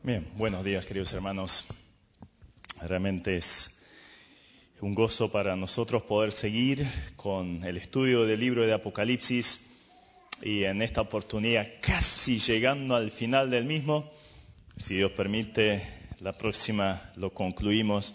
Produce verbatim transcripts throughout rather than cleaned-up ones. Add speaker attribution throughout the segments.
Speaker 1: Bien, buenos días, queridos hermanos. Realmente es un gozo para nosotros poder seguir con el estudio del libro de Apocalipsis y en esta oportunidad casi llegando al final del mismo. Si Dios permite, la próxima lo concluimos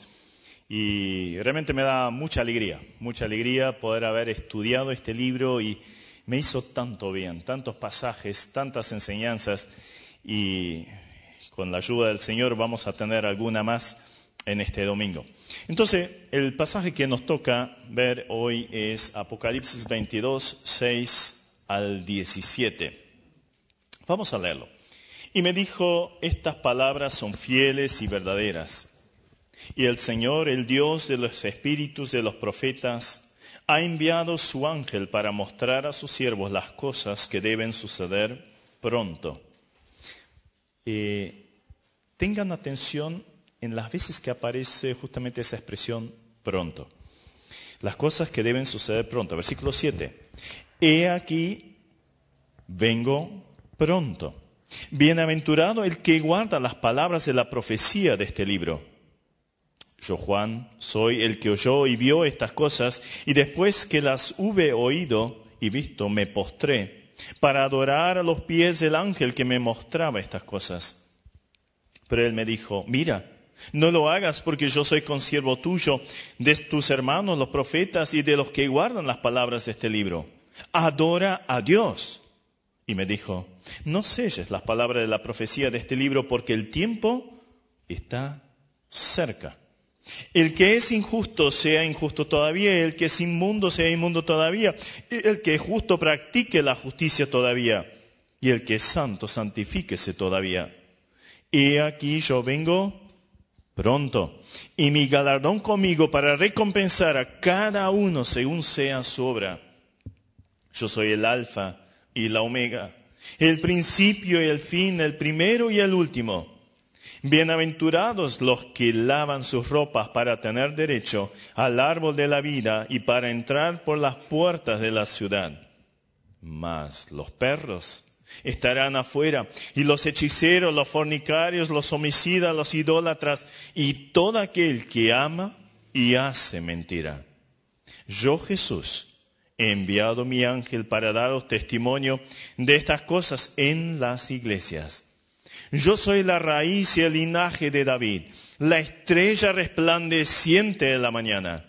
Speaker 1: y realmente me da mucha alegría, mucha alegría poder haber estudiado este libro y me hizo tanto bien, tantos pasajes, tantas enseñanzas y con la ayuda del Señor vamos a tener alguna más en este domingo. Entonces, el pasaje que nos toca ver hoy es Apocalipsis veintidós, seis al diecisiete. Vamos a leerlo. Y me dijo, estas palabras son fieles y verdaderas. Y el Señor, el Dios de los espíritus de los profetas, ha enviado su ángel para mostrar a sus siervos las cosas que deben suceder pronto. Eh, tengan atención en las veces que aparece justamente esa expresión pronto. Las cosas que deben suceder pronto. Versículo siete. He aquí, vengo pronto. Bienaventurado el que guarda las palabras de la profecía de este libro. Yo, Juan, soy el que oyó y vio estas cosas, y después que las hube oído y visto, me postré para adorar a los pies del ángel que me mostraba estas cosas. Pero él me dijo, mira, no lo hagas porque yo soy consiervo tuyo, de tus hermanos los profetas y de los que guardan las palabras de este libro. Adora a Dios. Y me dijo, no selles las palabras de la profecía de este libro porque el tiempo está cerca. El que es injusto sea injusto todavía, el que es inmundo sea inmundo todavía, el que es justo practique la justicia todavía, y el que es santo santifíquese todavía. He aquí yo vengo pronto, y mi galardón conmigo para recompensar a cada uno según sea su obra. Yo soy el Alfa y la Omega, el principio y el fin, el primero y el último. Bienaventurados los que lavan sus ropas para tener derecho al árbol de la vida y para entrar por las puertas de la ciudad. Mas los perros estarán afuera, y los hechiceros, los fornicarios, los homicidas, los idólatras y todo aquel que ama y hace mentira. Yo, Jesús, he enviado mi ángel para daros testimonio de estas cosas en las iglesias. Yo soy la raíz y el linaje de David, la estrella resplandeciente de la mañana.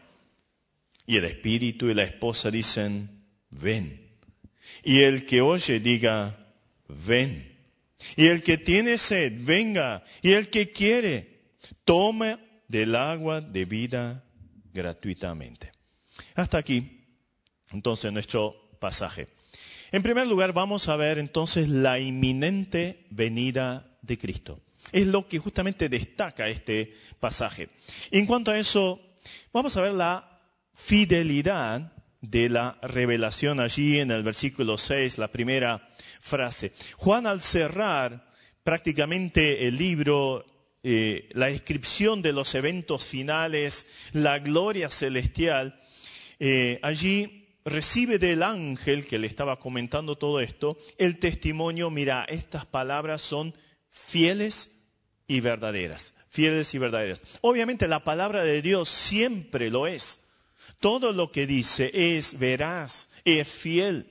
Speaker 1: Y el espíritu y la esposa dicen, ven. Y el que oye diga, ven. Y el que tiene sed, venga. Y el que quiere, tome del agua de vida gratuitamente. Hasta aquí, entonces, nuestro pasaje. En primer lugar, vamos a ver entonces la inminente venida de Cristo. Es lo que justamente destaca este pasaje. En cuanto a eso, vamos a ver la fidelidad de la revelación allí en el versículo seis, la primera frase. Juan, al cerrar prácticamente el libro, eh, la descripción de los eventos finales, la gloria celestial, eh, allí recibe del ángel que le estaba comentando todo esto, el testimonio, mira, estas palabras son fieles y verdaderas, fieles y verdaderas. Obviamente la palabra de Dios siempre lo es. Todo lo que dice es veraz, es fiel.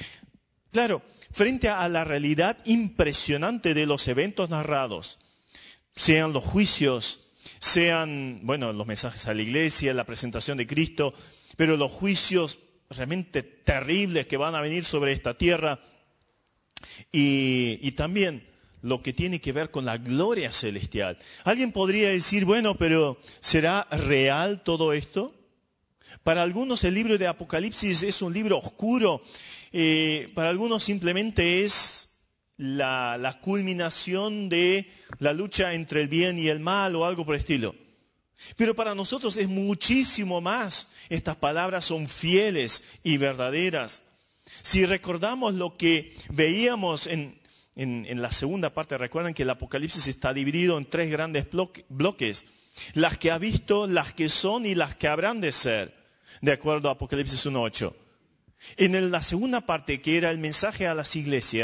Speaker 1: Claro, frente a la realidad impresionante de los eventos narrados, sean los juicios, sean, bueno, los mensajes a la iglesia, la presentación de Cristo, pero los juicios realmente terribles que van a venir sobre esta tierra y, y también lo que tiene que ver con la gloria celestial. Alguien podría decir, bueno, pero ¿será real todo esto? Para algunos el libro de Apocalipsis es un libro oscuro, eh, para algunos simplemente es la, la culminación de la lucha entre el bien y el mal o algo por el estilo. Pero para nosotros es muchísimo más. Estas palabras son fieles y verdaderas. Si recordamos lo que veíamos en, en, en la segunda parte, recuerdan que el Apocalipsis está dividido en tres grandes bloques. Las que ha visto, las que son y las que habrán de ser, de acuerdo a Apocalipsis uno ocho. En la segunda parte, que era el mensaje a las iglesias,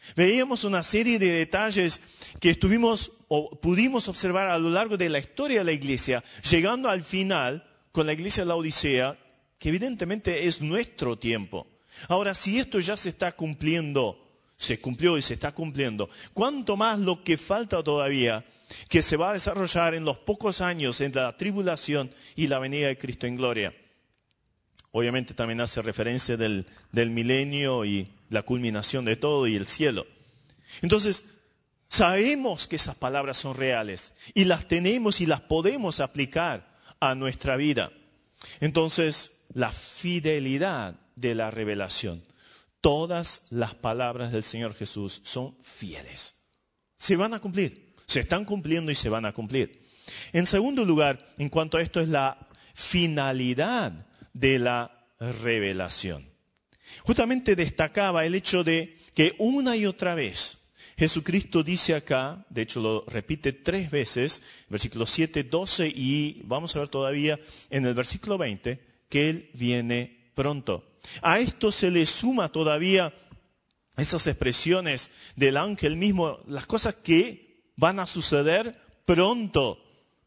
Speaker 2: Veíamos una serie de detalles que estuvimos o pudimos observar a lo largo de la historia de la iglesia, llegando al final con la iglesia de la Odisea, que evidentemente es nuestro tiempo. Ahora, si esto ya se está cumpliendo, se cumplió y se está cumpliendo, ¿cuánto más lo que falta todavía que se va a desarrollar en los pocos años en la tribulación y la venida de Cristo en gloria? Obviamente también hace referencia del, del milenio y la culminación de todo y el cielo. Entonces, sabemos que esas palabras son reales y las tenemos y las podemos aplicar a nuestra vida. Entonces, la fidelidad de la revelación. Todas las palabras del Señor Jesús son fieles. Se van a cumplir, se están cumpliendo y se van a cumplir. En segundo lugar, en cuanto a esto, es la finalidad de la revelación. Justamente destacaba el hecho de que una y otra vez Jesucristo dice acá, de hecho lo repite tres veces, versículos siete, doce y vamos a ver todavía en el versículo veinte, que Él viene pronto. A esto se le suma todavía esas expresiones del ángel mismo, las cosas que van a suceder pronto.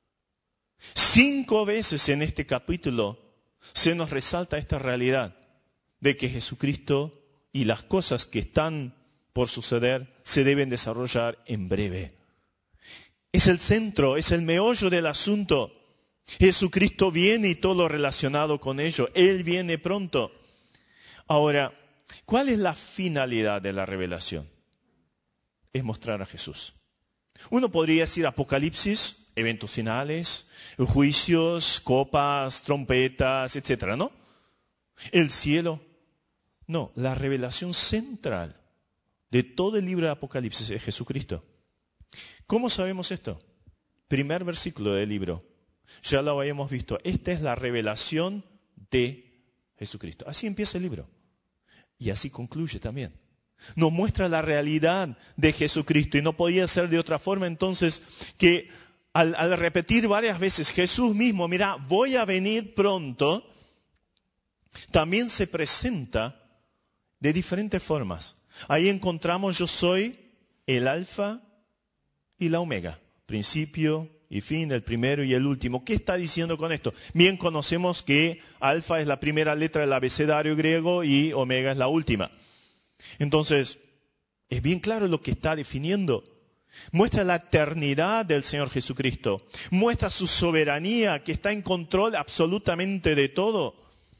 Speaker 2: Cinco veces en este capítulo se nos resalta esta realidad de que Jesucristo y las cosas que están por suceder se deben desarrollar en breve. Es el centro, es el meollo del asunto. Jesucristo viene y todo lo relacionado con ello. Él viene pronto. Ahora, ¿cuál es la finalidad de la revelación? Es mostrar a Jesús. Uno podría decir Apocalipsis, eventos finales, juicios, copas, trompetas, etcétera, ¿no? El cielo. No, la revelación central de todo el libro de Apocalipsis es Jesucristo. ¿Cómo sabemos esto? Primer versículo del libro. Ya lo habíamos visto. Esta es la revelación de Jesucristo. Así empieza el libro. Y así concluye también. Nos muestra la realidad de Jesucristo. Y no podía ser de otra forma entonces que al, al repetir varias veces Jesús mismo, mira, voy a venir pronto, también se presenta de diferentes formas. Ahí encontramos yo soy el alfa y la omega, principio y fin, el primero y el último. ¿Qué está diciendo con esto? Bien conocemos que alfa es la primera letra del abecedario griego y omega es la última. Entonces, es bien claro lo que está definiendo. Muestra la eternidad del Señor Jesucristo. Muestra su soberanía, que está en control absolutamente de todo.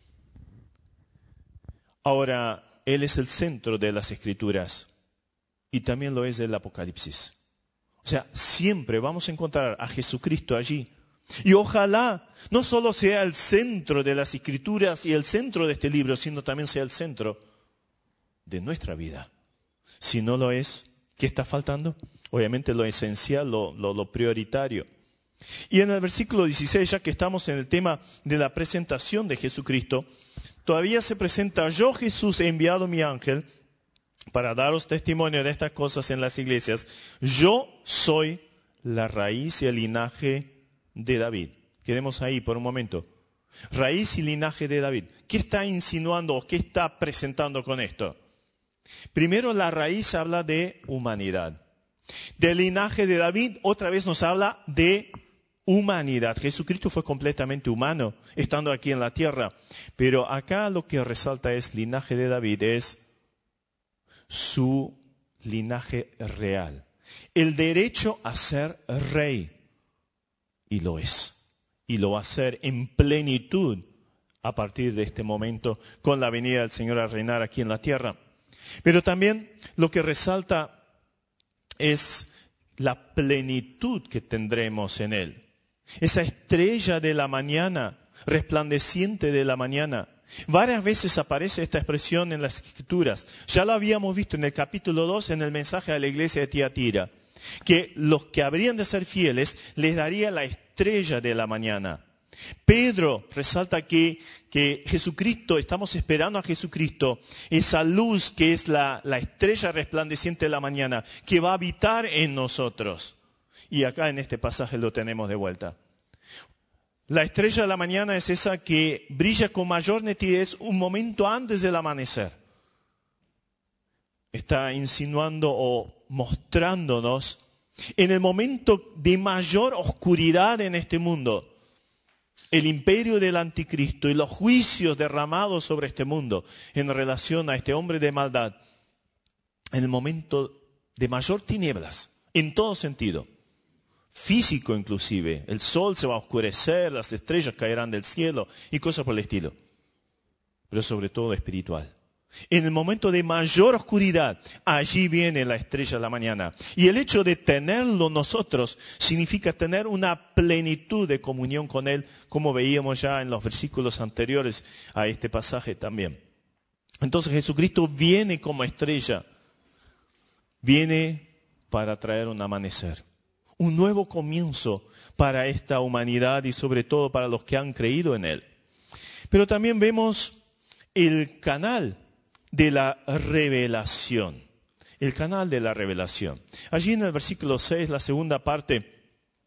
Speaker 2: Ahora, Él es el centro de las Escrituras y también lo es del Apocalipsis. O sea, siempre vamos a encontrar a Jesucristo allí. Y ojalá no solo sea el centro de las Escrituras y el centro de este libro, sino también sea el centro de nuestra vida. Si no lo es, ¿qué está faltando? Obviamente lo esencial, lo, lo, lo prioritario. Y en el versículo dieciséis, ya que estamos en el tema de la presentación de Jesucristo, todavía se presenta: yo Jesús he enviado mi ángel para daros testimonio de estas cosas en las iglesias. Yo soy la raíz y el linaje de David. Quedemos ahí por un momento. Raíz y linaje de David. ¿Qué está insinuando o qué está presentando con esto? Primero, la raíz habla de humanidad. Del linaje de David, otra vez nos habla de humanidad. Jesucristo fue completamente humano, estando aquí en la tierra. Pero acá lo que resalta es linaje de David, es su linaje real. El derecho a ser rey. Y lo es. Y lo va a ser en plenitud a partir de este momento, con la venida del Señor a reinar aquí en la tierra. Pero también lo que resalta es la plenitud que tendremos en Él. Esa estrella de la mañana, resplandeciente de la mañana. Varias veces aparece esta expresión en las Escrituras. Ya lo habíamos visto en el capítulo dos, en el mensaje a la iglesia de Tiatira, que los que habrían de ser fieles les daría la estrella de la mañana. Pedro resalta que, que Jesucristo, estamos esperando a Jesucristo, esa luz que es la, la estrella resplandeciente de la mañana, que va a habitar en nosotros. Y acá en este pasaje lo tenemos de vuelta. La estrella de la mañana es esa que brilla con mayor nitidez un momento antes del amanecer. está insinuando o mostrándonos en el momento de mayor oscuridad en este mundo, el imperio del anticristo y los juicios derramados sobre este mundo en relación a este hombre de maldad, en el momento de mayor tinieblas, en todo sentido, físico inclusive, el sol se va a oscurecer, las estrellas caerán del cielo y cosas por el estilo, pero sobre todo espiritual. En el momento de mayor oscuridad, allí viene la estrella de la mañana. Y el hecho de tenerlo nosotros significa tener una plenitud de comunión con Él, como veíamos ya en los versículos anteriores a este pasaje también. Entonces Jesucristo viene como estrella, viene para traer un amanecer, un nuevo comienzo para esta humanidad y sobre todo para los que han creído en Él. Pero también vemos el canal de la revelación, el canal de la revelación. Allí en el versículo seis, la segunda parte,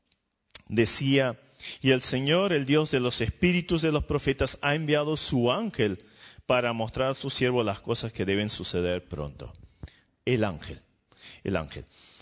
Speaker 2: decía, y el Señor, el Dios de los espíritus de los profetas, ha enviado su ángel para mostrar a su siervo las cosas que deben suceder pronto. El ángel, el ángel.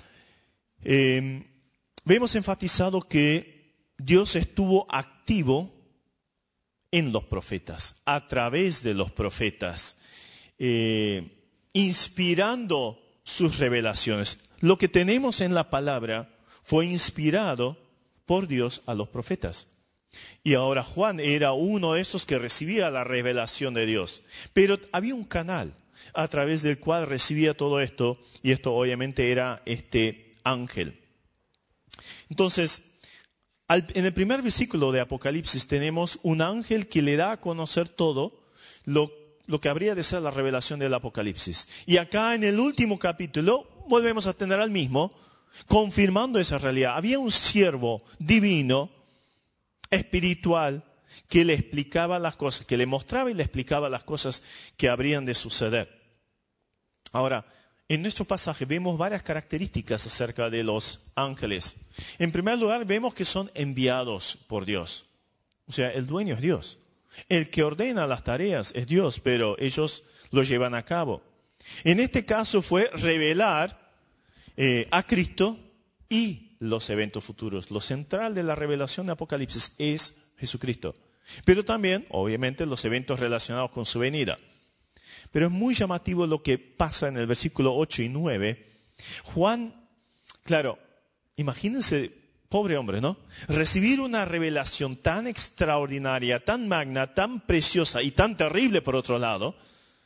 Speaker 2: Eh, vemos enfatizado que Dios estuvo activo en los profetas, a través de los profetas, eh, inspirando sus revelaciones. Lo que tenemos en la palabra fue inspirado por Dios a los profetas. Y ahora Juan era uno de esos que recibía la revelación de Dios. Pero había un canal a través del cual recibía todo esto, y esto obviamente era este ángel. Entonces, al, en el primer versículo de Apocalipsis tenemos un ángel que le da a conocer todo lo, lo que habría de ser la revelación del Apocalipsis. Y acá en el último capítulo volvemos a tener al mismo, confirmando esa realidad. Había un siervo divino, espiritual, que le explicaba las cosas, que le mostraba y le explicaba las cosas que habrían de suceder. Ahora, en nuestro pasaje vemos varias características acerca de los ángeles. En primer lugar, vemos que son enviados por Dios. O sea, el dueño es Dios. El que ordena las tareas es Dios, pero ellos lo llevan a cabo. En este caso fue revelar eh, a Cristo y los eventos futuros. Lo central de la revelación de Apocalipsis es Jesucristo. Pero también, obviamente, los eventos relacionados con su venida. Pero es muy llamativo lo que pasa en el versículo ocho y nueve. Juan, claro, imagínense, pobre hombre, ¿no? Recibir una revelación tan extraordinaria, tan magna, tan preciosa y tan terrible por otro lado,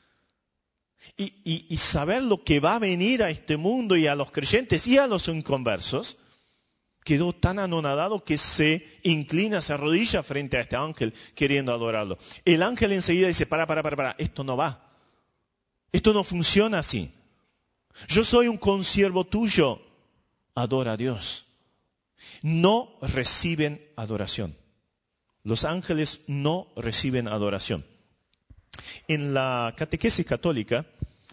Speaker 2: y, y, y saber lo que va a venir a este mundo y a los creyentes y a los inconversos, quedó tan anonadado que se inclina, se arrodilla frente a este ángel queriendo adorarlo. El ángel enseguida dice, para, para, para, para, esto no va. Esto no funciona así. Yo soy un consiervo tuyo. Adora a Dios. No reciben adoración. Los ángeles no reciben adoración. En la catequesis católica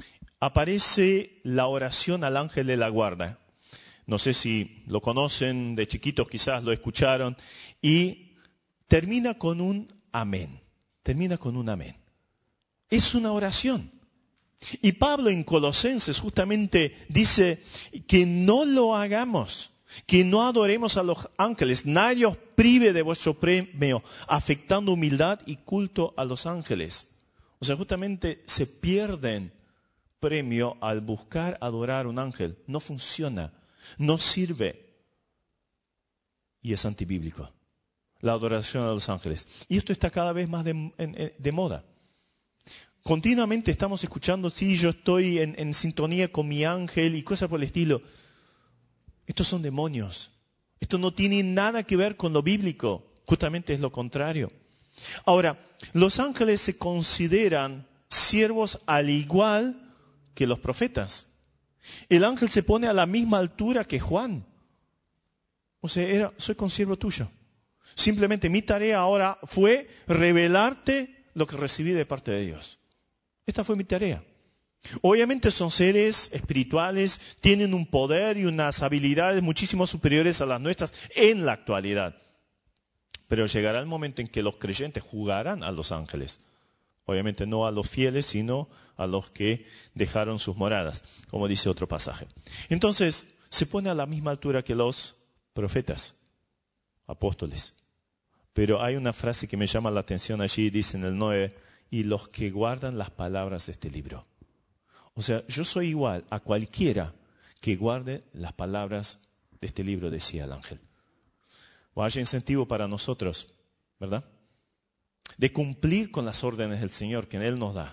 Speaker 2: aparece la oración al ángel de la guarda. No sé si lo conocen, de chiquitos quizás lo escucharon. Y termina con un amén. Termina con un amén. Es una oración. Y Pablo en Colosenses justamente dice que no lo hagamos, que no adoremos a los ángeles. Nadie os prive de vuestro premio, afectando humildad y culto a los ángeles. O sea, justamente se pierden premio al buscar adorar a un ángel. No funciona, no sirve y es antibíblico. La adoración a los ángeles. Y esto está cada vez más de, de, de moda. Continuamente estamos escuchando, sí, yo estoy en, en sintonía con mi ángel y cosas por el estilo. Estos son demonios. Esto no tiene nada que ver con lo bíblico. Justamente es lo contrario. Ahora, los ángeles se consideran siervos al igual que los profetas. El ángel se pone a la misma altura que Juan. O sea, era, soy consiervo tuyo. Simplemente mi tarea ahora fue revelarte lo que recibí de parte de Dios. Esta fue mi tarea. Obviamente son seres espirituales, tienen un poder y unas habilidades muchísimo superiores a las nuestras en la actualidad. Pero llegará el momento en que los creyentes jugarán a los ángeles. Obviamente no a los fieles, sino a los que dejaron sus moradas, como dice otro pasaje. Entonces, se pone a la misma altura que los profetas, apóstoles. Pero hay una frase que me llama la atención allí, dice en el nueve, y los que guardan las palabras de este libro. O sea, yo soy igual a cualquiera que guarde las palabras de este libro, decía el ángel. O haya incentivo para nosotros, ¿verdad? De cumplir con las órdenes del Señor que Él nos da.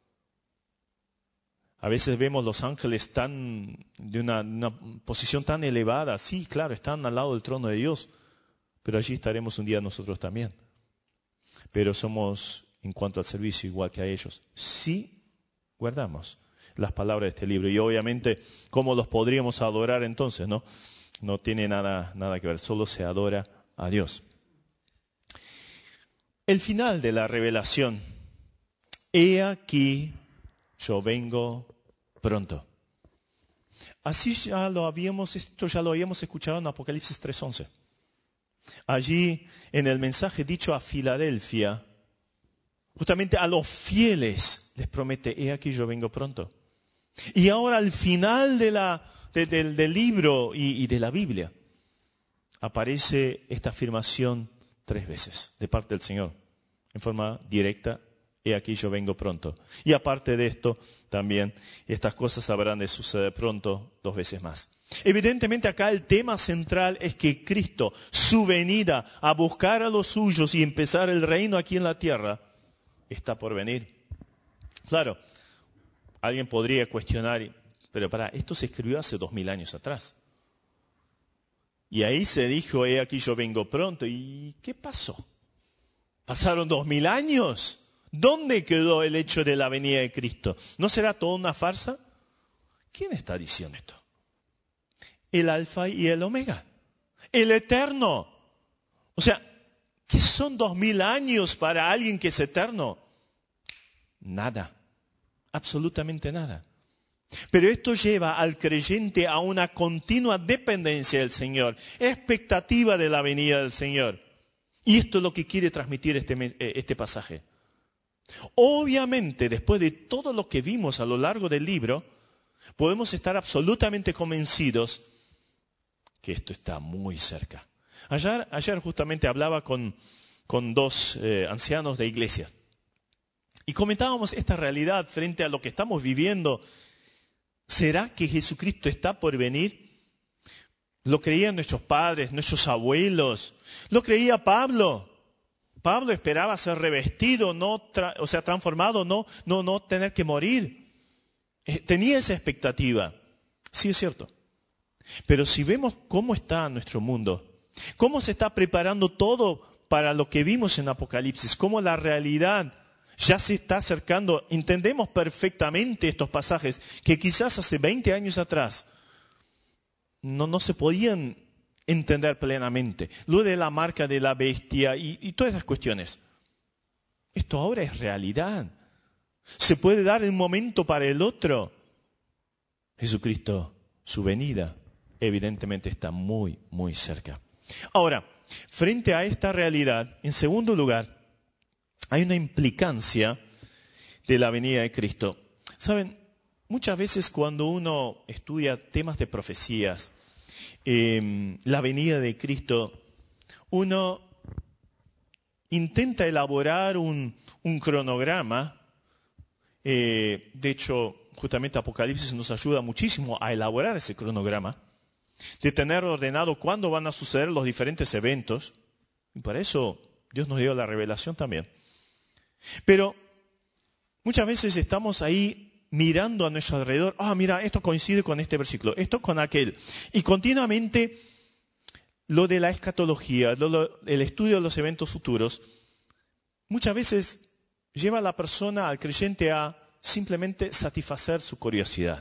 Speaker 2: A veces vemos los ángeles tan, de una, una posición tan elevada. Sí, claro, están al lado del trono de Dios, pero allí estaremos un día nosotros también. Pero somos, en cuanto al servicio, igual que a ellos. Sí guardamos las palabras de este libro. Y obviamente, ¿cómo los podríamos adorar entonces? No, no tiene nada, nada que ver, solo se adora a Dios. El final de la revelación. He aquí, yo vengo pronto. Así ya lo habíamos, esto ya lo habíamos escuchado en Apocalipsis tres once. Allí, en el mensaje dicho a Filadelfia, justamente a los fieles les promete, he aquí yo vengo pronto. Y ahora al final de la, de, de, del libro y, y de la Biblia, aparece esta afirmación tres veces de parte del Señor, en forma directa, he aquí yo vengo pronto. Y aparte de esto, también estas cosas habrán de suceder pronto dos veces más. Evidentemente acá el tema central es que Cristo, su venida a buscar a los suyos y empezar el reino aquí en la tierra, está por venir. Claro, alguien podría cuestionar, pero para, esto se escribió hace dos mil años atrás. Y ahí se dijo, he aquí yo vengo pronto. ¿Y qué pasó? ¿Pasaron dos mil años? ¿Dónde quedó el hecho de la venida de Cristo? ¿No será toda una farsa? ¿Quién está diciendo esto? El Alfa y el Omega, el Eterno. O sea, ¿qué son dos mil años para alguien que es eterno? Nada, absolutamente nada. Pero esto lleva al creyente a una continua dependencia del Señor, expectativa de la venida del Señor. Y esto es lo que quiere transmitir este, este pasaje. Obviamente, después de todo lo que vimos a lo largo del libro, podemos estar absolutamente convencidos que esto está muy cerca. Ayer, ayer justamente hablaba con, con dos eh, ancianos de iglesia y comentábamos esta realidad frente a lo que estamos viviendo. ¿Será que Jesucristo está por venir? Lo creían nuestros padres, nuestros abuelos. Lo creía Pablo. Pablo esperaba ser revestido, no tra- o sea, transformado, no, no, no tener que morir. Eh, tenía esa expectativa. Sí, es cierto. Pero si vemos cómo está nuestro mundo, cómo se está preparando todo para lo que vimos en Apocalipsis, cómo la realidad ya se está acercando, entendemos perfectamente estos pasajes que quizás hace veinte años atrás no, no se podían entender plenamente. Lo de la marca de la bestia y, y todas esas cuestiones. Esto ahora es realidad. Se puede dar un momento para el otro. Jesucristo, su venida, evidentemente está muy, muy cerca. Ahora, frente a esta realidad, en segundo lugar, hay una implicancia de la venida de Cristo. Saben, muchas veces cuando uno estudia temas de profecías, eh, la venida de Cristo, uno intenta elaborar un, un cronograma. Eh, de hecho, justamente Apocalipsis nos ayuda muchísimo a elaborar ese cronograma, de tener ordenado cuándo van a suceder los diferentes eventos. Y para eso Dios nos dio la revelación también. Pero muchas veces estamos ahí mirando a nuestro alrededor. Ah, mira, esto coincide con este versículo, esto con aquel. Y continuamente lo de la escatología, lo, lo, el estudio de los eventos futuros, muchas veces lleva a la persona, al creyente, a simplemente satisfacer su curiosidad.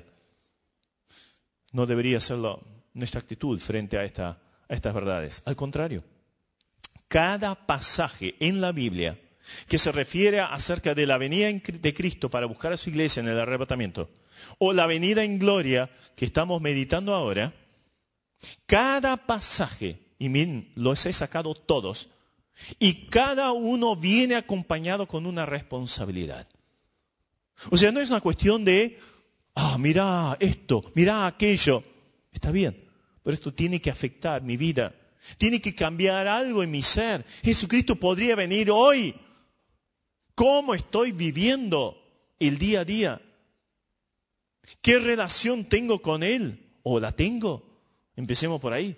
Speaker 2: No debería ser lo, nuestra actitud frente a, esta, a estas verdades. Al contrario, cada pasaje en la Biblia que se refiere acerca de la venida de Cristo para buscar a su iglesia en el arrebatamiento, o la venida en gloria que estamos meditando ahora, cada pasaje, y miren, los he sacado todos, Y cada uno viene acompañado con una responsabilidad. O sea, no es una cuestión de, ah, mirá esto, mirá aquello. Está bien, pero esto tiene que afectar mi vida. Tiene que cambiar algo en mi ser. Jesucristo podría venir hoy. ¿Cómo estoy viviendo el día a día? ¿Qué relación tengo con Él? ¿O la tengo? Empecemos por ahí.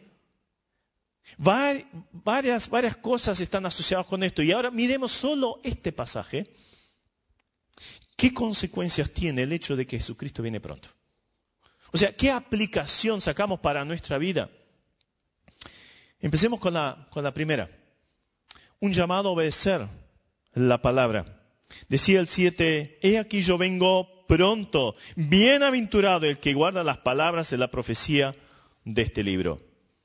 Speaker 2: Varias, varias cosas están asociadas con esto. Y ahora miremos solo este pasaje. ¿Qué consecuencias tiene el hecho de que Jesucristo viene pronto? O sea, ¿qué aplicación sacamos para nuestra vida? Empecemos con la, con la primera. Un llamado a obedecer la palabra. Decía el siete, he aquí yo vengo pronto. Bienaventurado el que guarda las palabras de la profecía de este libro.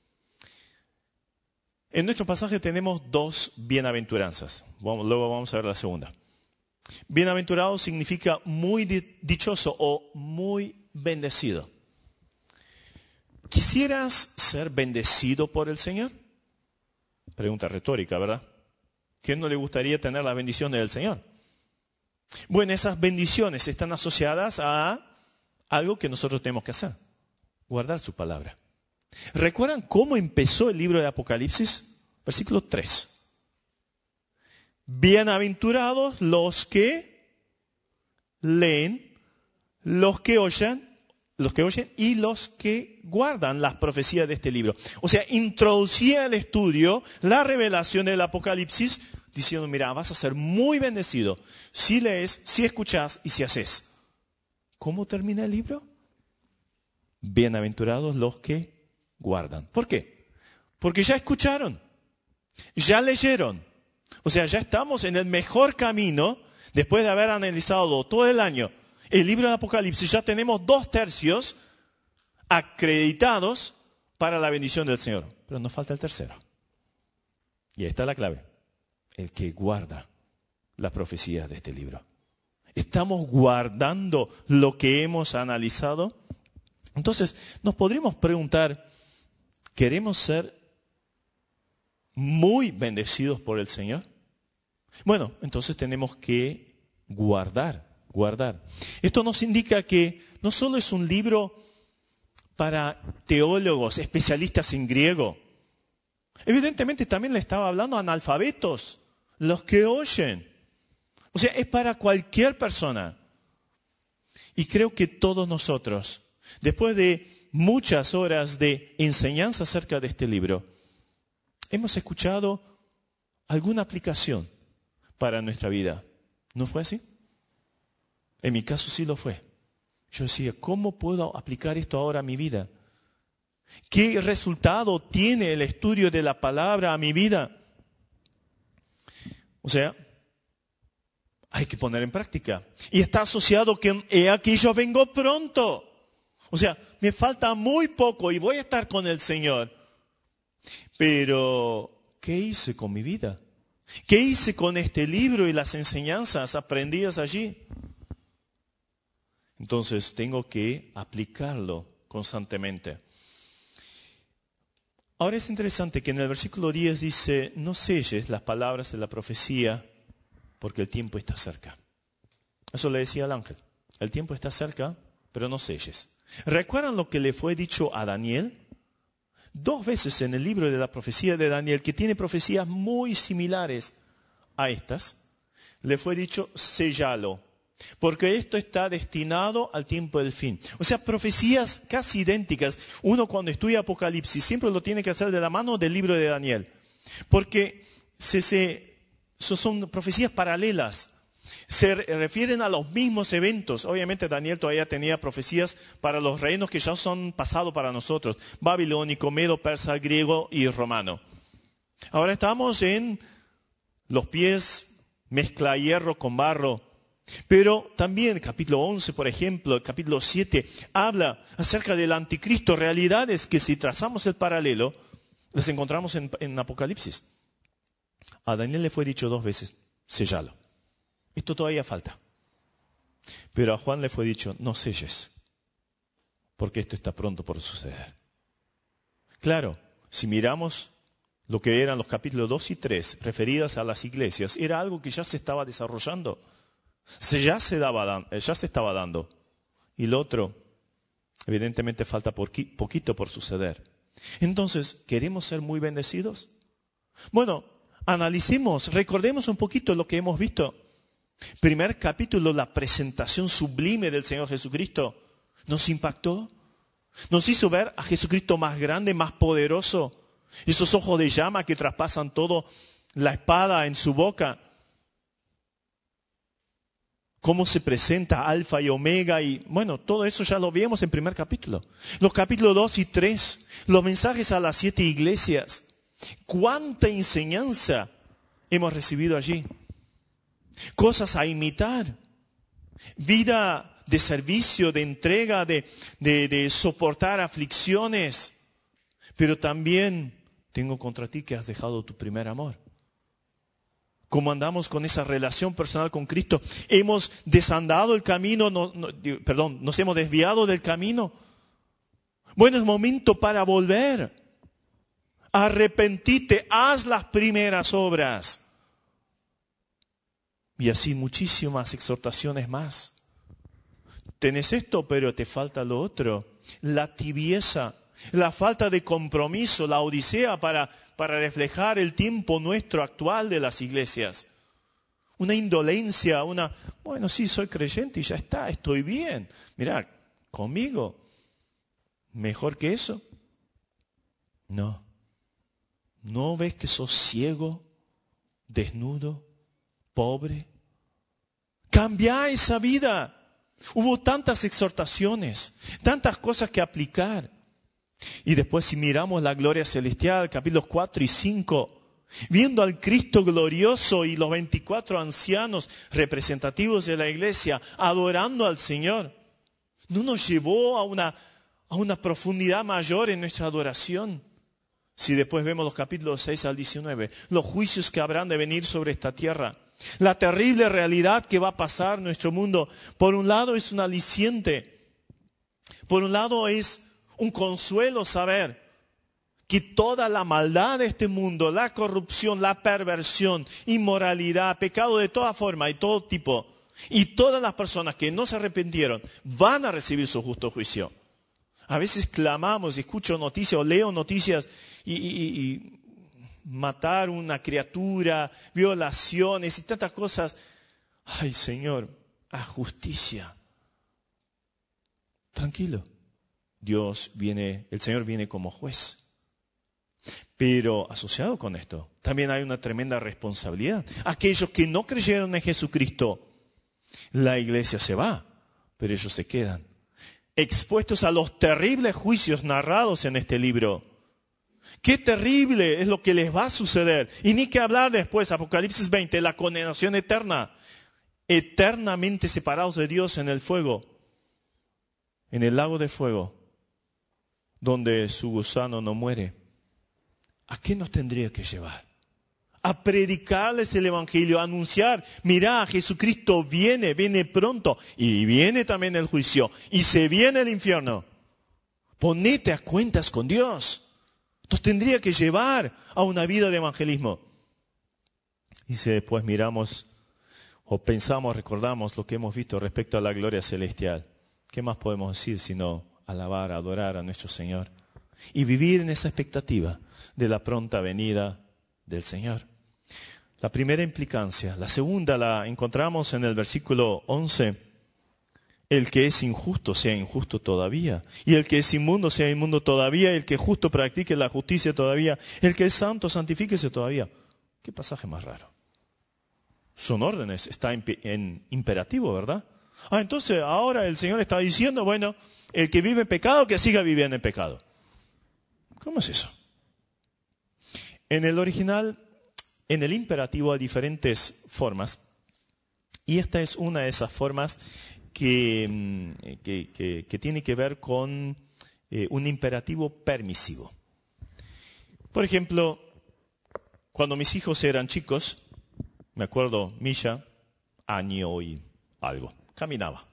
Speaker 2: En nuestro pasaje tenemos dos bienaventuranzas. Vamos, luego vamos a ver la segunda. Bienaventurado significa muy dichoso o muy bendecido. ¿Quisieras ser bendecido por el Señor? Pregunta retórica, ¿verdad? ¿Quién no le gustaría tener las bendiciones del Señor? Bueno, esas bendiciones están asociadas a algo que nosotros tenemos que hacer. Guardar su palabra. ¿Recuerdan cómo empezó el libro de Apocalipsis? Versículo tres. Bienaventurados los que leen, los que oyen, los que oyen y los que guardan las profecías de este libro. O sea, introducía el estudio, la revelación del Apocalipsis, diciendo, mira, vas a ser muy bendecido si lees, si escuchas y si haces. ¿Cómo termina el libro? Bienaventurados los que guardan. ¿Por qué? Porque ya escucharon, ya leyeron. O sea, ya estamos en el mejor camino, después de haber analizado todo el año el libro de Apocalipsis, ya tenemos dos tercios acreditados para la bendición del Señor. Pero nos falta el tercero. Y ahí está la clave. El que guarda la profecía de este libro. ¿Estamos guardando lo que hemos analizado? Entonces, nos podríamos preguntar, ¿queremos ser muy bendecidos por el Señor? Bueno, entonces tenemos que guardar, guardar. Esto nos indica que no solo es un libro para teólogos, especialistas en griego. Evidentemente también le estaba hablando a analfabetos, los que oyen. O sea, es para cualquier persona. Y creo que todos nosotros, después de muchas horas de enseñanza acerca de este libro, hemos escuchado alguna aplicación para nuestra vida. ¿No fue así? En mi caso sí lo fue. Yo decía, ¿cómo puedo aplicar esto ahora a mi vida? ¿Qué resultado tiene el estudio de la palabra a mi vida? O sea, hay que poner en práctica. Y está asociado que he aquí yo vengo pronto. O sea, me falta muy poco y voy a estar con el Señor. Pero, ¿qué hice con mi vida? ¿Qué hice con este libro y las enseñanzas aprendidas allí? Entonces, tengo que aplicarlo constantemente. Ahora es interesante que en el versículo diez dice, no selles las palabras de la profecía porque el tiempo está cerca. Eso le decía al ángel. El tiempo está cerca, pero no selles. ¿Recuerdan lo que le fue dicho a Daniel? Dos veces en el libro de la profecía de Daniel, que tiene profecías muy similares a estas, le fue dicho, séllalo, porque esto está destinado al tiempo del fin. O sea, profecías casi idénticas. Uno cuando estudia Apocalipsis siempre lo tiene que hacer de la mano del libro de Daniel, porque se, se, son profecías paralelas. Se refieren a los mismos eventos. Obviamente Daniel todavía tenía profecías para los reinos que ya son pasados para nosotros. Babilónico, medo, persa, griego y romano. Ahora estamos en los pies, mezcla hierro con barro. Pero también el capítulo once, por ejemplo, el capítulo siete, habla acerca del anticristo. Realidades que si trazamos el paralelo, las encontramos en, en Apocalipsis. A Daniel le fue dicho dos veces, séllalo. Esto todavía falta. Pero a Juan le fue dicho, no selles, porque esto está pronto por suceder. Claro, si miramos lo que eran los capítulos dos y tres, referidas a las iglesias, era algo que ya se estaba desarrollando. Se, ya, se daba, ya se estaba dando. Y lo otro, evidentemente falta poqui, poquito por suceder. Entonces, ¿queremos ser muy bendecidos? Bueno, analicemos, recordemos un poquito lo que hemos visto. Primer capítulo, la presentación sublime del Señor Jesucristo. ¿Nos impactó? Nos hizo ver a Jesucristo más grande, más poderoso. Esos ojos de llama que traspasan todo, la espada en su boca. Cómo se presenta Alfa y Omega. Y bueno, todo eso ya lo vimos en primer capítulo. Los capítulos dos y tres, los mensajes a las siete iglesias. Cuánta enseñanza hemos recibido allí. Cosas a imitar. Vida de servicio, de entrega, de, de, de soportar aflicciones. Pero también tengo contra ti que has dejado tu primer amor. ¿Cómo andamos con esa relación personal con Cristo? ¿Hemos desandado el camino? No, no, perdón, ¿nos hemos desviado del camino? Bueno, es momento para volver. Arrepentite, haz las primeras obras. Y así muchísimas exhortaciones más. Tenés esto, pero te falta lo otro. La tibieza, la falta de compromiso, la odisea para, para reflejar el tiempo nuestro actual de las iglesias. Una indolencia, una, bueno, sí, soy creyente y ya está, estoy bien. Mirá, conmigo, ¿mejor que eso? No. ¿No ves que sos ciego, desnudo, pobre? Cambia esa vida. Hubo tantas exhortaciones, tantas cosas que aplicar. Y después si miramos la gloria celestial, capítulos cuatro y cinco, viendo al Cristo glorioso y los veinticuatro ancianos representativos de la iglesia, adorando al Señor, ¿no nos llevó a una, a una profundidad mayor en nuestra adoración? Si después vemos los capítulos seis al diecinueve, los juicios que habrán de venir sobre esta tierra, la terrible realidad que va a pasar en nuestro mundo. Por un lado es un aliciente. Por un lado es un consuelo saber que toda la maldad de este mundo, la corrupción, la perversión, inmoralidad, pecado de toda forma y todo tipo, y todas las personas que no se arrepintieron van a recibir su justo juicio. A veces clamamos, escucho noticias o leo noticias y... y, y matar una criatura, violaciones y tantas cosas. Ay, Señor, haz justicia. Tranquilo. Dios viene, el Señor viene como juez. Pero asociado con esto, también hay una tremenda responsabilidad. Aquellos que no creyeron en Jesucristo, la iglesia se va, pero ellos se quedan, expuestos a los terribles juicios narrados en este libro. Qué terrible es lo que les va a suceder. Y ni que hablar después, Apocalipsis veinte, la condenación eterna. Eternamente separados de Dios en el fuego, en el lago de fuego, donde su gusano no muere. ¿A qué nos tendría que llevar? A predicarles el Evangelio, a anunciar, mirá, Jesucristo viene, viene pronto. Y viene también el juicio. Y se viene el infierno. Ponete a cuentas con Dios. Nos tendría que llevar a una vida de evangelismo. Y si después miramos o pensamos, recordamos lo que hemos visto respecto a la gloria celestial, ¿qué más podemos decir sino alabar, adorar a nuestro Señor? Y vivir en esa expectativa de la pronta venida del Señor. La primera implicancia. La segunda la encontramos en el versículo once. El que es injusto sea injusto todavía. Y el que es inmundo sea inmundo todavía. El que justo practique la justicia todavía. El que es santo santifíquese todavía. ¿Qué pasaje más raro? Son órdenes, está en, en imperativo, ¿verdad? Ah, entonces ahora el Señor está diciendo, bueno, el que vive en pecado, que siga viviendo en pecado. ¿Cómo es eso? En el original, en el imperativo hay diferentes formas. Y esta es una de esas formas Que, que, que, que tiene que ver con eh, un imperativo permisivo. Por ejemplo, cuando mis hijos eran chicos, me acuerdo, Misha, año y algo, caminaba.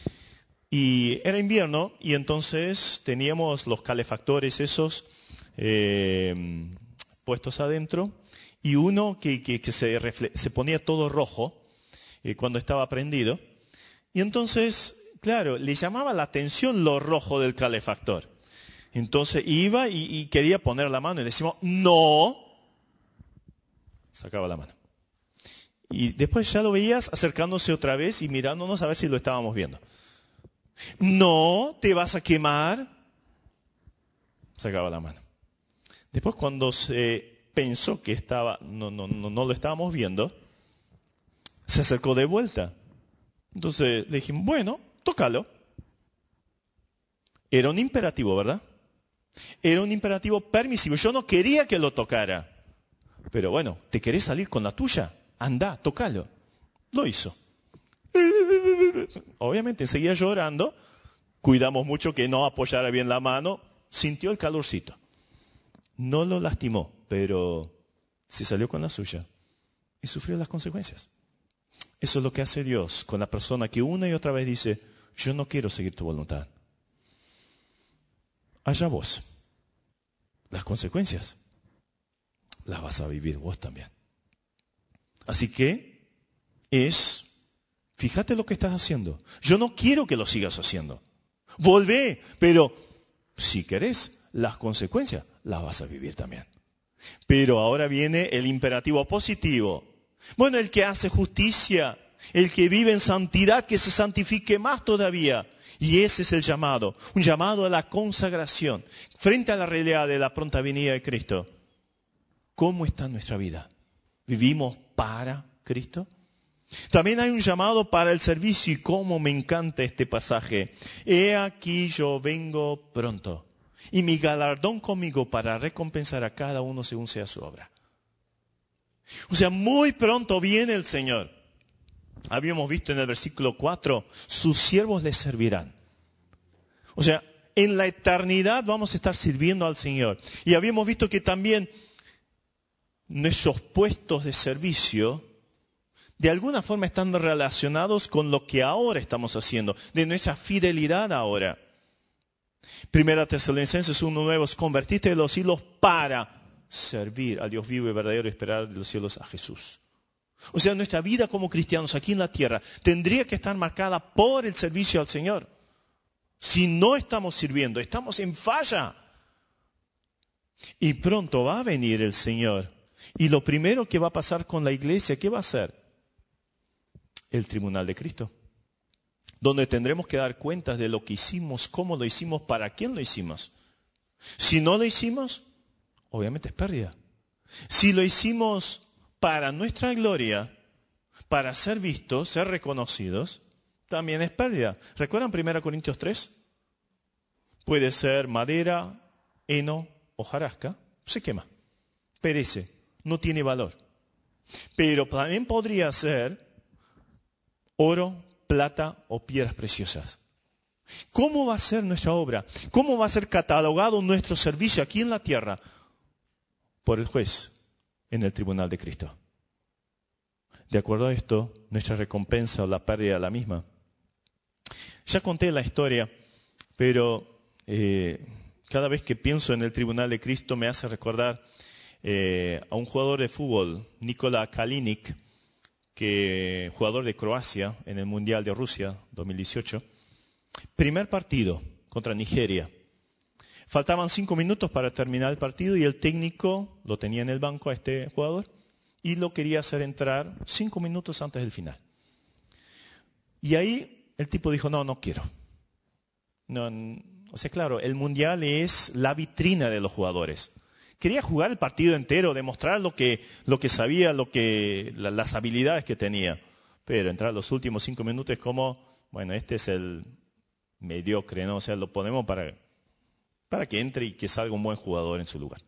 Speaker 2: Y era invierno y entonces teníamos los calefactores esos eh, puestos adentro y uno que, que, que se, refle- se ponía todo rojo eh, cuando estaba prendido. Y entonces, claro, le llamaba la atención lo rojo del calefactor. Entonces iba y, y quería poner la mano y decimos, no, sacaba la mano. Y después ya lo veías acercándose otra vez y mirándonos a ver si lo estábamos viendo. No, te vas a quemar. Sacaba la mano. Después cuando se pensó que estaba, no, no, no, no lo estábamos viendo, se acercó de vuelta. Entonces le dijimos, bueno, tócalo. Era un imperativo, ¿verdad? Era un imperativo permisivo. Yo no quería que lo tocara. Pero bueno, ¿te querés salir con la tuya? Anda, tócalo. Lo hizo. Obviamente seguía llorando. Cuidamos mucho que no apoyara bien la mano. Sintió el calorcito. No lo lastimó, pero se salió con la suya y sufrió las consecuencias. Eso es lo que hace Dios con la persona que una y otra vez dice, yo no quiero seguir tu voluntad. Allá vos. Las consecuencias las vas a vivir vos también. Así que es, fíjate lo que estás haciendo. Yo no quiero que lo sigas haciendo. Volvé, pero si querés, las consecuencias las vas a vivir también. Pero ahora viene el imperativo positivo. Bueno, el que hace justicia, el que vive en santidad, que se santifique más todavía. Y ese es el llamado, un llamado a la consagración. Frente a la realidad de la pronta venida de Cristo, ¿cómo está nuestra vida? ¿Vivimos para Cristo? También hay un llamado para el servicio y cómo me encanta este pasaje. He aquí yo vengo pronto y mi galardón conmigo para recompensar a cada uno según sea su obra. O sea, muy pronto viene el Señor. Habíamos visto en el versículo cuatro, sus siervos les servirán. O sea, en la eternidad vamos a estar sirviendo al Señor. Y habíamos visto que también nuestros puestos de servicio de alguna forma están relacionados con lo que ahora estamos haciendo, de nuestra fidelidad ahora. Primera Tesalonicenses uno nueve, convertiste de los cielos para servir al Dios vivo y verdadero y esperar de los cielos a Jesús. O sea, nuestra vida como cristianos aquí en la tierra tendría que estar marcada por el servicio al Señor. Si no estamos sirviendo, estamos en falla. Y pronto va a venir el Señor. Y lo primero que va a pasar con la iglesia, ¿qué va a ser? El tribunal de Cristo. Donde tendremos que dar cuentas de lo que hicimos, cómo lo hicimos, para quién lo hicimos. Si no lo hicimos, obviamente es pérdida. Si lo hicimos para nuestra gloria, para ser vistos, ser reconocidos, también es pérdida. ¿Recuerdan primera Corintios tres? Puede ser madera, heno, hojarasca, se quema, perece, no tiene valor. Pero también podría ser oro, plata o piedras preciosas. ¿Cómo va a ser nuestra obra? ¿Cómo va a ser catalogado nuestro servicio aquí en la tierra? Por el juez en el tribunal de Cristo. De acuerdo a esto, nuestra recompensa o la pérdida es la misma. Ya conté la historia, pero eh, cada vez que pienso en el tribunal de Cristo me hace recordar eh, a un jugador de fútbol, Nikola Kalinic, que jugador de Croacia en el Mundial de Rusia dos mil dieciocho. Primer partido contra Nigeria. Faltaban cinco minutos para terminar el partido y el técnico lo tenía en el banco a este jugador y lo quería hacer entrar cinco minutos antes del final. Y ahí el tipo dijo, no, no quiero. No, o sea, claro, el Mundial es la vitrina de los jugadores. Quería jugar el partido entero, demostrar lo que, lo que sabía, lo que, la, las habilidades que tenía. Pero entrar los últimos cinco minutos es como, bueno, este es el mediocre, ¿no? O sea, lo ponemos para, para que entre y que salga un buen jugador en su lugar.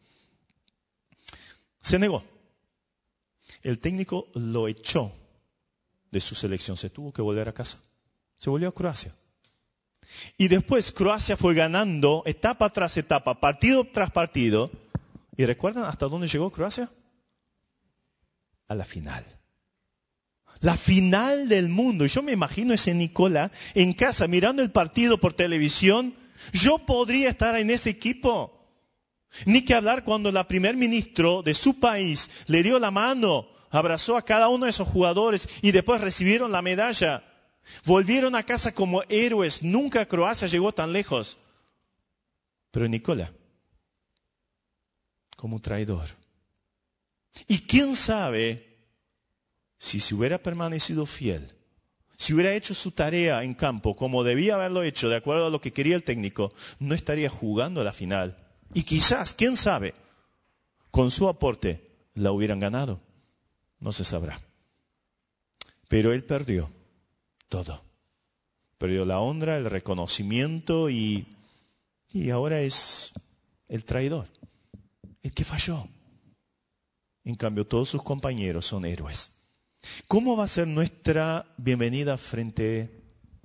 Speaker 2: Se negó. El técnico lo echó de su selección. Se tuvo que volver a casa. Se volvió a Croacia. Y después Croacia fue ganando etapa tras etapa, partido tras partido. ¿Y recuerdan hasta dónde llegó Croacia? A la final. La final del mundo. Y yo me imagino ese Nicola en casa mirando el partido por televisión. Yo podría estar en ese equipo. Ni que hablar cuando la primer ministro de su país le dio la mano, abrazó a cada uno de esos jugadores y después recibieron la medalla. Volvieron a casa como héroes. Nunca Croacia llegó tan lejos. Pero Nikola, como un traidor. Y quién sabe si se hubiera permanecido fiel, si hubiera hecho su tarea en campo como debía haberlo hecho, de acuerdo a lo que quería el técnico, no estaría jugando la final. Y quizás, quién sabe, con su aporte la hubieran ganado. No se sabrá. Pero él perdió todo. Perdió la honra, el reconocimiento y, y ahora es el traidor, el que falló. En cambio, todos sus compañeros son héroes. ¿Cómo va a ser nuestra bienvenida frente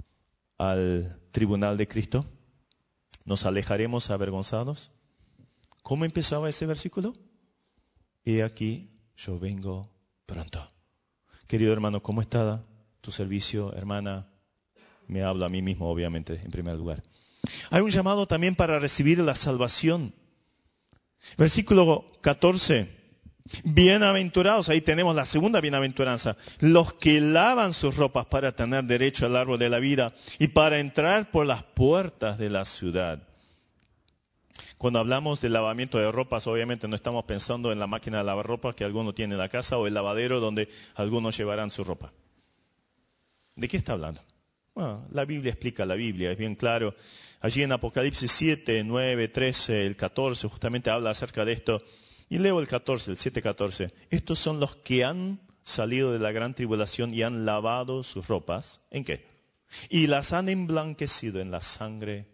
Speaker 2: al tribunal de Cristo? ¿Nos alejaremos avergonzados? ¿Cómo empezaba ese versículo? He aquí, yo vengo pronto. Querido hermano, ¿cómo está tu servicio, hermana? Me hablo a mí mismo, obviamente, en primer lugar. Hay un llamado también para recibir la salvación. Versículo catorce. Bienaventurados, ahí tenemos la segunda bienaventuranza, los que lavan sus ropas para tener derecho al árbol de la vida y para entrar por las puertas de la ciudad. Cuando hablamos de lavamiento de ropas, obviamente no estamos pensando en la máquina de lavar ropa que alguno tiene en la casa o el lavadero donde algunos llevarán su ropa. ¿De qué está hablando? Bueno, la Biblia explica la Biblia, es bien claro. Allí en Apocalipsis siete, nueve, trece, el catorce, justamente habla acerca de esto. Y leo el catorce, el siete, catorce. Estos son los que han salido de la gran tribulación y han lavado sus ropas. ¿En qué? Y las han emblanquecido en la sangre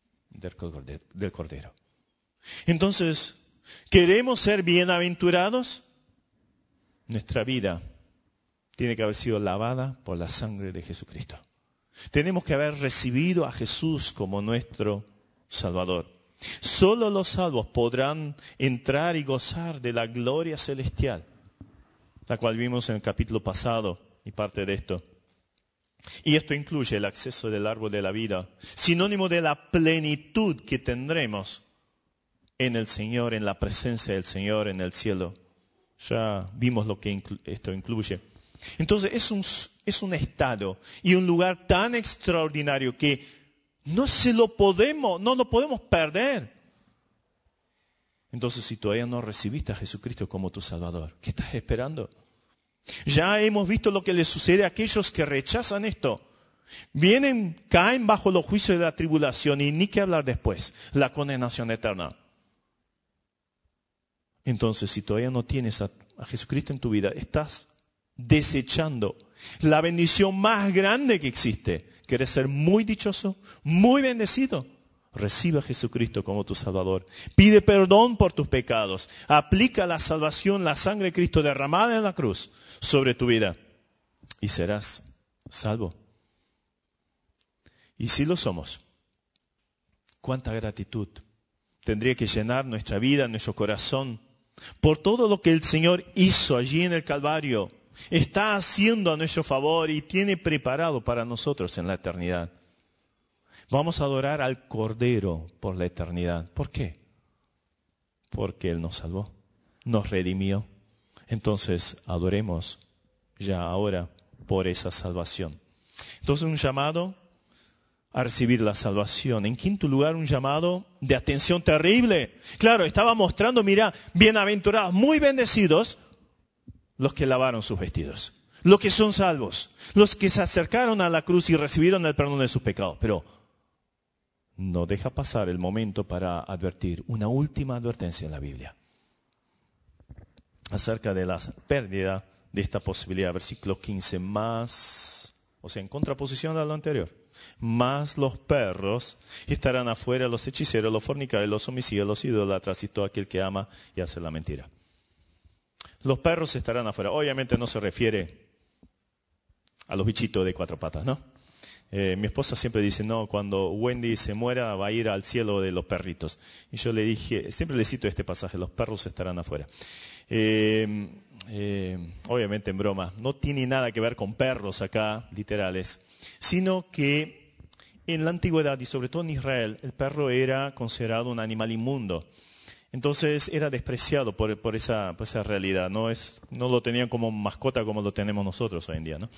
Speaker 2: del Cordero. Entonces, ¿queremos ser bienaventurados? Nuestra vida tiene que haber sido lavada por la sangre de Jesucristo. Tenemos que haber recibido a Jesús como nuestro Salvador. Solo los salvos podrán entrar y gozar de la gloria celestial, la cual vimos en el capítulo pasado y parte de esto. Y esto incluye el acceso del árbol de la vida, sinónimo de la plenitud que tendremos en el Señor, en la presencia del Señor en el cielo. Ya vimos lo que inclu- esto incluye. Entonces es un, es un estado y un lugar tan extraordinario que no se lo podemos, no lo podemos perder. Entonces, si todavía no recibiste a Jesucristo como tu Salvador, ¿qué estás esperando? Ya hemos visto lo que le sucede a aquellos que rechazan esto. Vienen, caen bajo los juicios de la tribulación y ni que hablar después, la condenación eterna. Entonces, si todavía no tienes a, a Jesucristo en tu vida, estás desechando la bendición más grande que existe. ¿Quieres ser muy dichoso, muy bendecido? Recibe a Jesucristo como tu Salvador. Pide perdón por tus pecados. Aplica la salvación, la sangre de Cristo derramada en la cruz sobre tu vida. Y serás salvo. Y si lo somos, cuánta gratitud tendría que llenar nuestra vida, nuestro corazón, por todo lo que el Señor hizo allí en el Calvario. Está haciendo a nuestro favor y tiene preparado para nosotros en la eternidad. Vamos a adorar al Cordero por la eternidad. ¿Por qué? Porque Él nos salvó, nos redimió. Entonces adoremos ya ahora por esa salvación. Entonces un llamado a recibir la salvación. En quinto lugar, un llamado de atención terrible. Claro, estaba mostrando, mira, bienaventurados, muy bendecidos, los que lavaron sus vestidos, los que son salvos, los que se acercaron a la cruz y recibieron el perdón de sus pecados. Pero no deja pasar el momento para advertir una última advertencia en la Biblia acerca de la pérdida de esta posibilidad. Versículo quince, más, o sea, en contraposición a lo anterior, más los perros estarán afuera, los hechiceros, los fornicarios, los homicidas, los idólatras y todo aquel que ama y hace la mentira. Los perros estarán afuera. Obviamente no se refiere a los bichitos de cuatro patas, ¿no? Eh, mi esposa siempre dice, no, cuando Wendy se muera va a ir al cielo de los perritos. Y yo le dije, siempre le cito este pasaje, los perros estarán afuera. Eh, eh, obviamente en broma, no tiene nada que ver con perros acá, literales, sino que en la antigüedad y sobre todo en Israel, el perro era considerado un animal inmundo. Entonces era despreciado por, por, esa, por esa realidad. No, es, no lo tenían como mascota como lo tenemos nosotros hoy en día, ¿no?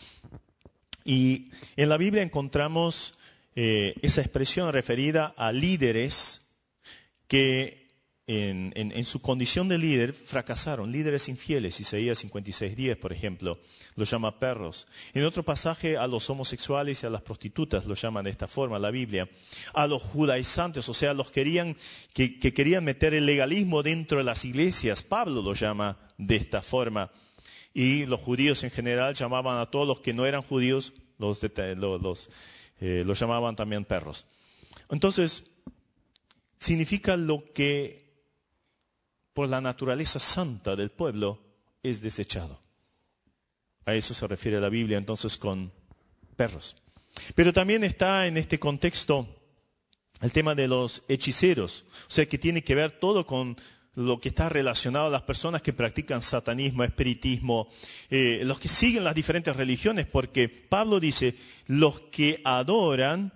Speaker 2: Y en la Biblia encontramos eh, esa expresión referida a líderes que en, en, en su condición de líder fracasaron, líderes infieles. Isaías cincuenta y seis diez, por ejemplo, los llama perros. En otro pasaje a los homosexuales y a las prostitutas los llama de esta forma la Biblia. A los judaizantes, o sea, los querían, que, que querían meter el legalismo dentro de las iglesias, Pablo los llama de esta forma. Y los judíos en general llamaban a todos los que no eran judíos, los, los, los, eh, los llamaban también perros. Entonces, significa lo que por la naturaleza santa del pueblo es desechado. A eso se refiere la Biblia entonces con perros. Pero también está en este contexto el tema de los hechiceros, o sea que tiene que ver todo con lo que está relacionado a las personas que practican satanismo, espiritismo, eh, los que siguen las diferentes religiones, porque Pablo dice, los que adoran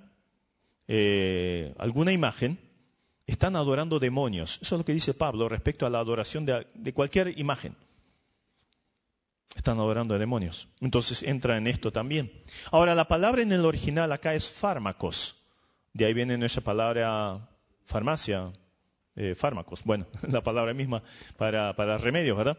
Speaker 2: eh, alguna imagen, están adorando demonios. Eso es lo que dice Pablo respecto a la adoración de, de cualquier imagen. Están adorando a demonios. Entonces entra en esto también. Ahora, la palabra en el original acá es fármacos. De ahí viene nuestra palabra farmacia, eh, fármacos. Bueno, la palabra misma para, para remedios, ¿verdad?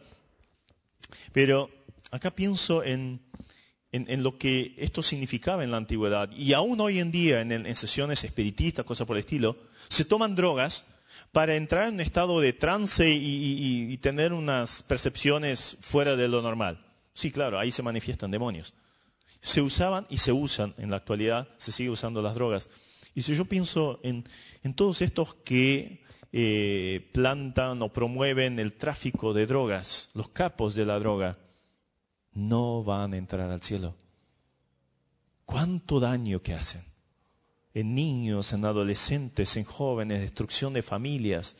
Speaker 2: Pero acá pienso en, en, en lo que esto significaba en la antigüedad. Y aún hoy en día, en, en sesiones espiritistas, cosas por el estilo, se toman drogas para entrar en un estado de trance y, y, y tener unas percepciones fuera de lo normal. Sí, claro, ahí se manifiestan demonios. Se usaban y se usan en la actualidad, se sigue usando las drogas. Y si yo pienso en, en todos estos que eh, plantan o promueven el tráfico de drogas, los capos de la droga, no van a entrar al cielo. ¿Cuánto daño que hacen? En niños, en adolescentes, en jóvenes, destrucción de familias.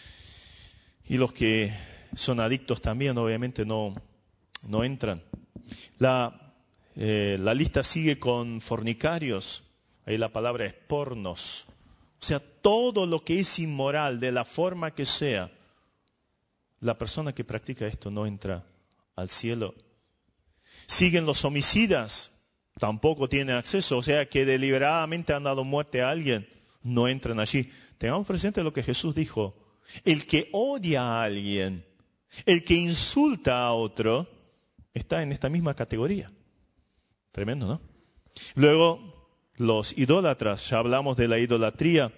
Speaker 2: Y los que son adictos también, obviamente, no, no entran. La, eh, la lista sigue con fornicarios. Ahí la palabra es pornos. O sea, todo lo que es inmoral, de la forma que sea, la persona que practica esto no entra al cielo. Siguen los homicidas. Tampoco tienen acceso, o sea que deliberadamente han dado muerte a alguien, no entran allí. Tengamos presente lo que Jesús dijo. El que odia a alguien, el que insulta a otro, está en esta misma categoría. Tremendo, ¿no? Luego, los idólatras, ya hablamos de la idolatría,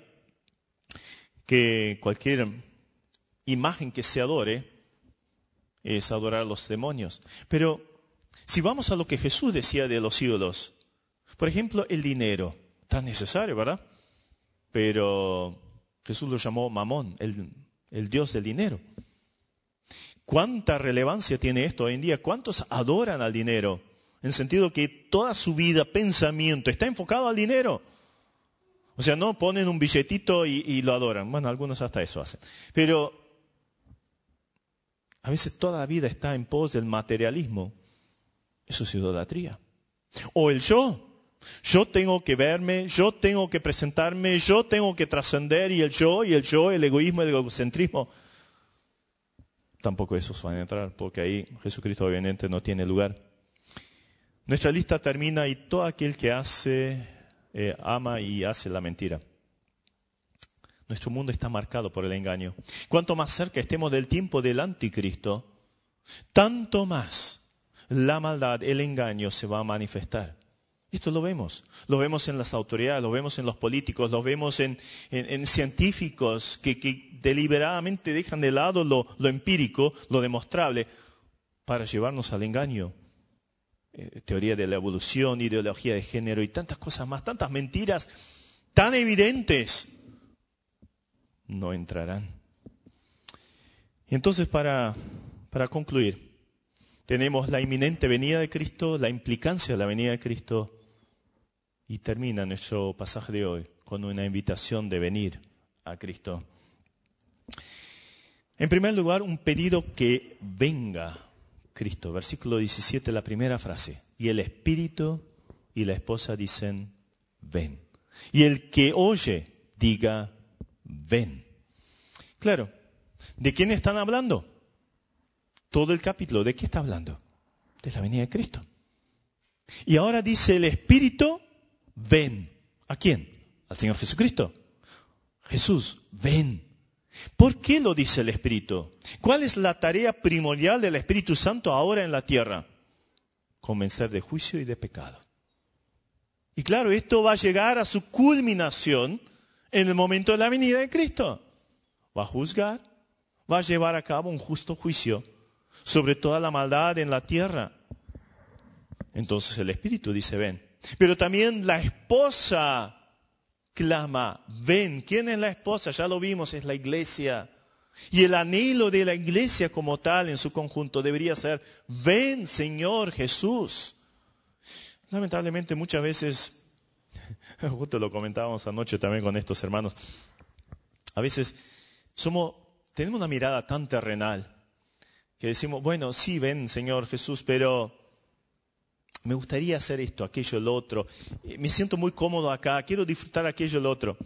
Speaker 2: que cualquier imagen que se adore es adorar a los demonios. Pero si vamos a lo que Jesús decía de los ídolos, por ejemplo, el dinero, tan necesario, ¿verdad? Pero Jesús lo llamó Mamón, el, el Dios del dinero. ¿Cuánta relevancia tiene esto hoy en día? ¿Cuántos adoran al dinero? En sentido que toda su vida, pensamiento, está enfocado al dinero. O sea, no ponen un billetito y, y lo adoran. Bueno, algunos hasta eso hacen. Pero a veces toda la vida está en pos del materialismo. Eso es idolatría. O el yo. Yo tengo que verme, yo tengo que presentarme, yo tengo que trascender y el yo, y el yo, el egoísmo, el egocentrismo. Tampoco esos van a entrar porque ahí Jesucristo obviamente no tiene lugar. Nuestra lista termina y todo aquel que hace, eh, ama y hace la mentira. Nuestro mundo está marcado por el engaño. Cuanto más cerca estemos del tiempo del anticristo, tanto más la maldad, el engaño se va a manifestar. Esto lo vemos. Lo vemos en las autoridades, lo vemos en los políticos, lo vemos en, en, en científicos que, que deliberadamente dejan de lado lo, lo empírico, lo demostrable, para llevarnos al engaño. Eh, teoría de la evolución, ideología de género y tantas cosas más, tantas mentiras tan evidentes, no entrarán. Y entonces, para, para concluir, tenemos la inminente venida de Cristo, la implicancia de la venida de Cristo, y termina nuestro pasaje de hoy con una invitación de venir a Cristo. En primer lugar, un pedido que venga Cristo. Versículo diecisiete, la primera frase. Y el Espíritu y la esposa dicen, ven. Y el que oye, diga, ven. Claro, ¿De quién están hablando? Todo el capítulo, ¿de qué está hablando? De la venida de Cristo. Y ahora dice el Espíritu, ven. ¿A quién? Al Señor Jesucristo. Jesús, ven. ¿Por qué lo dice el Espíritu? ¿Cuál es la tarea primordial del Espíritu Santo ahora en la tierra? Convencer de juicio y de pecado. Y claro, esto va a llegar a su culminación en el momento de la venida de Cristo. Va a juzgar, va a llevar a cabo un justo juicio sobre toda la maldad en la tierra. Entonces el Espíritu dice, ven. Pero también la esposa clama, ven. ¿Quién es la esposa? Ya lo vimos, es la iglesia. Y el anhelo de la iglesia como tal en su conjunto debería ser, ven Señor Jesús. Lamentablemente muchas veces, justo lo comentábamos anoche también con estos hermanos, a veces somos, tenemos una mirada tan terrenal que decimos, bueno, sí, ven Señor Jesús, pero me gustaría hacer esto, aquello, lo otro. Me siento muy cómodo acá, quiero disfrutar aquello, lo otro.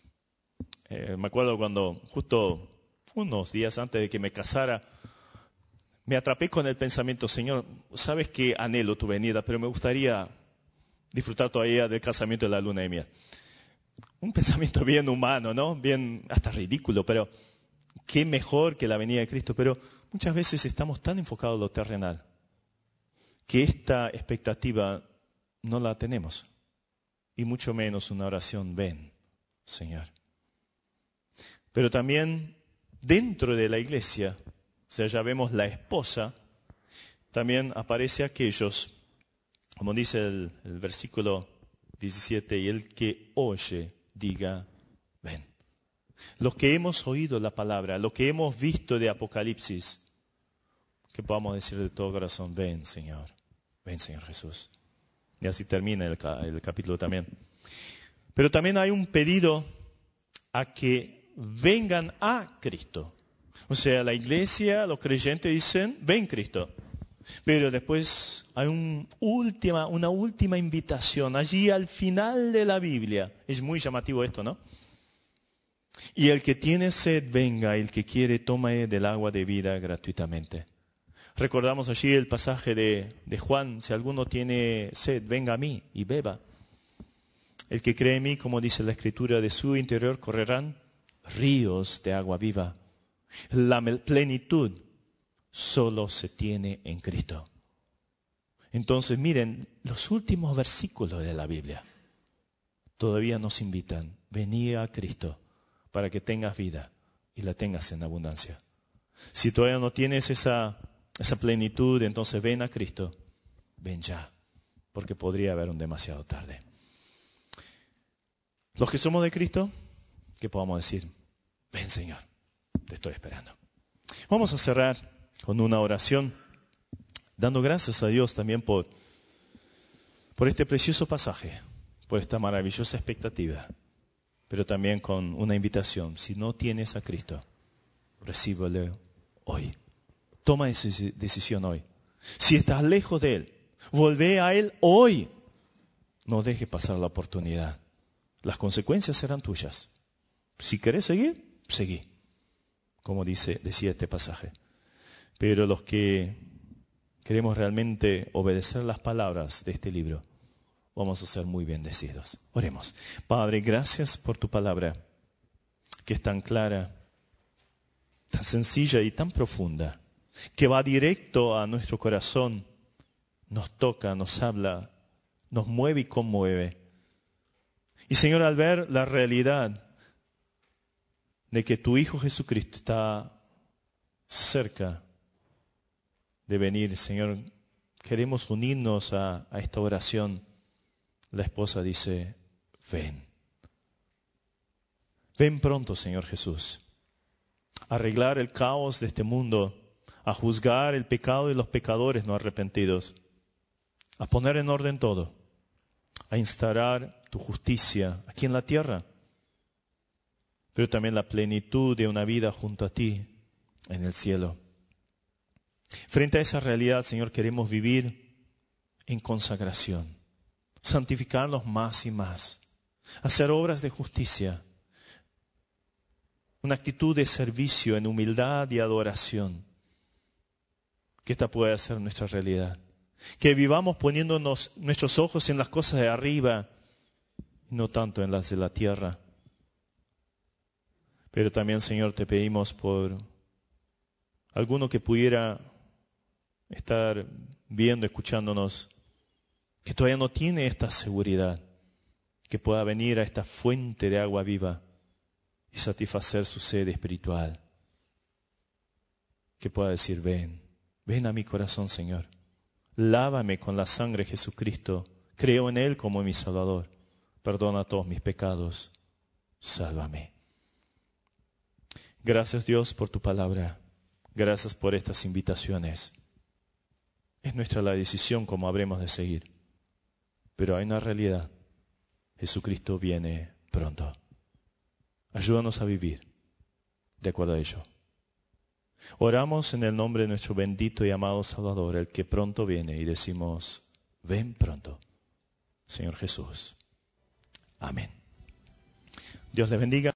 Speaker 2: Eh, me acuerdo cuando justo unos días antes de que me casara, me atrapé con el pensamiento, Señor, sabes que anhelo tu venida, pero me gustaría disfrutar todavía del casamiento de la luna de miel. Un pensamiento bien humano, ¿no? Bien, hasta ridículo, pero qué mejor que la venida de Cristo. Pero muchas veces estamos tan enfocados en lo terrenal que esta expectativa no la tenemos. Y mucho menos una oración, ven, Señor. Pero también dentro de la iglesia, o sea, ya vemos la esposa, también aparece aquellos, como dice el, el versículo diecisiete, y el que oye, diga, ven. Los que hemos oído la palabra, lo que hemos visto de Apocalipsis, que podamos decir de todo corazón, ven Señor, ven Señor Jesús. Y así termina el, el capítulo también. Pero también hay un pedido a que vengan a Cristo. O sea, la iglesia, los creyentes dicen, ven Cristo. Pero después hay un última, una última invitación allí al final de la Biblia. Es muy llamativo esto, ¿no? Y el que tiene sed, venga, el que quiere, tome del agua de vida gratuitamente. Recordamos allí el pasaje de, de Juan, si alguno tiene sed, venga a mí y beba. El que cree en mí, como dice la Escritura, de su interior correrán ríos de agua viva. La plenitud solo se tiene en Cristo. Entonces, miren, los últimos versículos de la Biblia todavía nos invitan, vení a Cristo para que tengas vida y la tengas en abundancia. Si todavía no tienes esa, esa plenitud, entonces ven a Cristo, ven ya, porque podría haber un demasiado tarde. Los que somos de Cristo, ¿qué podamos decir? Ven Señor, te estoy esperando. Vamos a cerrar con una oración, dando gracias a Dios también por, por este precioso pasaje, por esta maravillosa expectativa, pero también con una invitación. Si no tienes a Cristo, recíbele hoy. Toma esa decisión hoy. Si estás lejos de Él, volvé a Él hoy. No dejes pasar la oportunidad. Las consecuencias serán tuyas. Si querés seguir, seguí, como dice, decía este pasaje. Pero los que queremos realmente obedecer las palabras de este libro, vamos a ser muy bendecidos. Oremos. Padre, gracias por tu palabra, que es tan clara, tan sencilla y tan profunda, que va directo a nuestro corazón, nos toca, nos habla, nos mueve y conmueve. Y Señor, al ver la realidad de que tu Hijo Jesucristo está cerca de venir, Señor, queremos unirnos a, a esta oración. La esposa dice, ven. Ven pronto, Señor Jesús, a arreglar el caos de este mundo, a juzgar el pecado de los pecadores no arrepentidos, a poner en orden todo, a instaurar tu justicia aquí en la tierra, pero también la plenitud de una vida junto a ti en el cielo. Frente a esa realidad, Señor, queremos vivir en consagración, santificarnos más y más, hacer obras de justicia, una actitud de servicio en humildad y adoración. Que esta pueda ser nuestra realidad. Que vivamos poniéndonos nuestros ojos en las cosas de arriba, no tanto en las de la tierra. Pero también, Señor, te pedimos por alguno que pudiera estar viendo, escuchándonos, que todavía no tiene esta seguridad, que pueda venir a esta fuente de agua viva y satisfacer su sed espiritual. Que pueda decir, ven, ven a mi corazón, Señor. Lávame con la sangre de Jesucristo. Creo en Él como mi Salvador. Perdona todos mis pecados. Sálvame. Gracias, Dios, por tu palabra. Gracias por estas invitaciones. Es nuestra la decisión cómo habremos de seguir. Pero hay una realidad. Jesucristo viene pronto. Ayúdanos a vivir de acuerdo a ello. Oramos en el nombre de nuestro bendito y amado Salvador, el que pronto viene, y decimos, ven pronto, Señor Jesús. Amén. Dios le bendiga.